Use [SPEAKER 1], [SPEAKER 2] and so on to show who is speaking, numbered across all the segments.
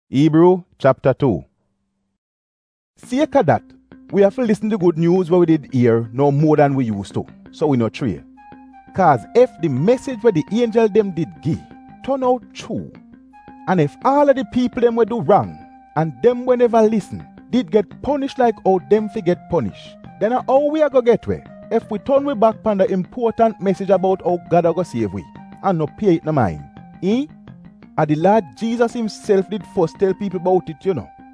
[SPEAKER 1] Hebrew chapter 2. Sake of that, we have to listen to good news where we did hear no more than we used to, so we not stray. Cause if the message where the angel them did give turn out true, and if all of the people them were do wrong, and them we never listen, did get punished like how them fi get punished, then how we a go get way? If we turn we back on the important message about how God a go save we, and no pay it no mind, And the Lord Jesus himself did first tell people about it,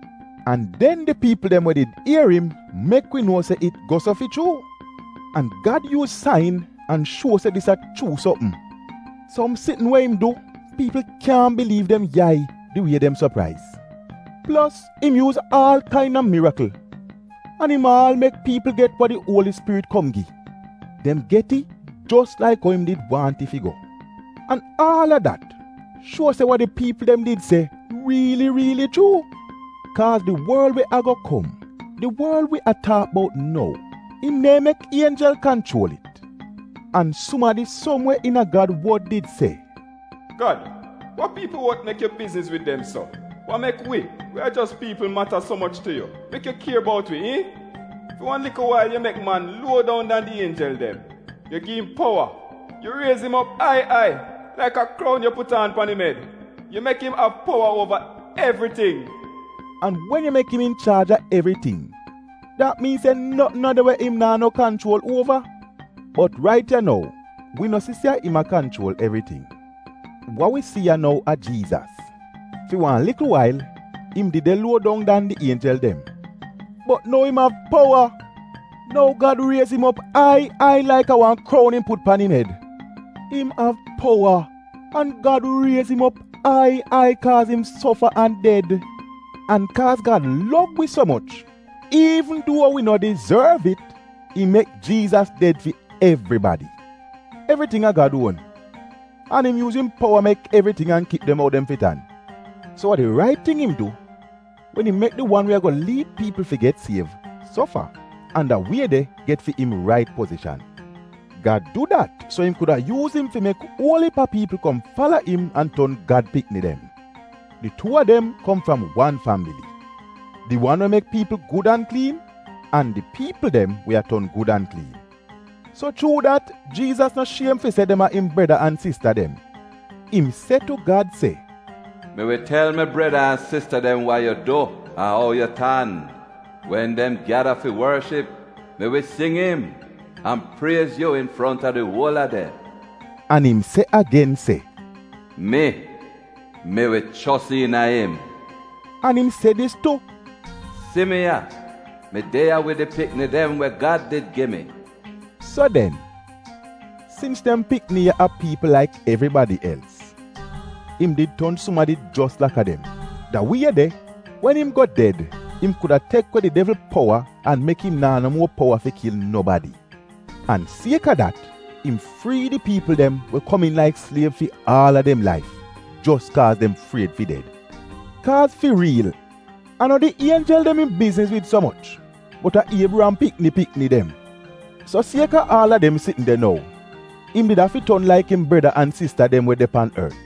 [SPEAKER 1] And then the people them who did hear him, make we know say it goes off it true. And God use sign and show say this a true something. Some sitting where him do, people can't believe them yai the way them surprise. Plus, him use all kind of miracle. And him all make people get what the Holy Spirit come give. Them get it just like how him did want if he go. And all of that show say what the people them did say really true. Cause the world we a go come, the world we a talk about now, him may make angel control it. And somebody somewhere in a God word did say,
[SPEAKER 2] God, what people want make your business with them, so? What make we are just people matter so much to you? Make you care about we, eh? For one little while you make man lower down than the angel them. You give him power. You raise him up high. Like a crown you put on him head. You make him have power over everything.
[SPEAKER 1] And when you make him in charge of everything, that means that nothing other way him now no control over. But right now, we no see him a control everything. What we see now are Jesus. For one little while, him did the lower down than the angel them. But now him have power. Now God raise him up high like a one crown him put on him head. Him have power, and God raise him up high cause him suffer and dead. And cause God love we so much, even though we not deserve it, he make Jesus dead for everybody. Everything a God own. And him use him power make everything and keep them out them fit on. So what the right thing him do, when he make the one we are going to lead people to get saved, suffer, and the way they get for him right position. God do that, so him could have used him to make all heap of people come follow him and turn God pickney them. The two of them come from one family. The one who make people good and clean, and the people them we are turn good and clean. So through that, Jesus no shame for say them are him brother and sister them. Him said to God say,
[SPEAKER 3] "Me will tell my brother and sister them what you do and how you turn. When them gather for worship, me will sing him and praise you in front of the whole of them."
[SPEAKER 1] And him say again say,
[SPEAKER 3] Me will trust in him.
[SPEAKER 1] And him say this too.
[SPEAKER 3] See me here, me there with the picnic them where God did give me.
[SPEAKER 1] So then, since them picnic are people like everybody else, him did turn somebody just like a them. That we are there, when him got dead, him could have taken the devil power and make him now no more power to kill nobody. And sake of that, him free the people them will come in like slaves for all of them life, just cause them afraid for dead. Cause for real, I know the angel them in business with so much, but a Abraham pickney them. So sake of all of them sitting there now, him did have to turn like him brother and sister them with them on earth.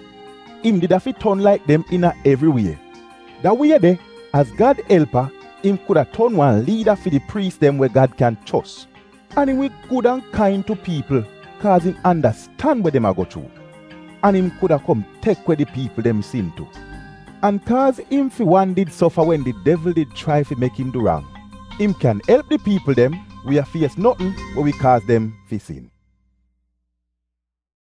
[SPEAKER 1] Him did have to turn like them in a every way. That way there, as God helper, him could have turned one leader for the priest them where God can trust. And him was good and kind to people, cause him understand where them a go through. And him could have come take where the people them sin to. And cause him for one did suffer when the devil did try to make him do wrong, him can help the people them we have faced nothing where we cause them for sin.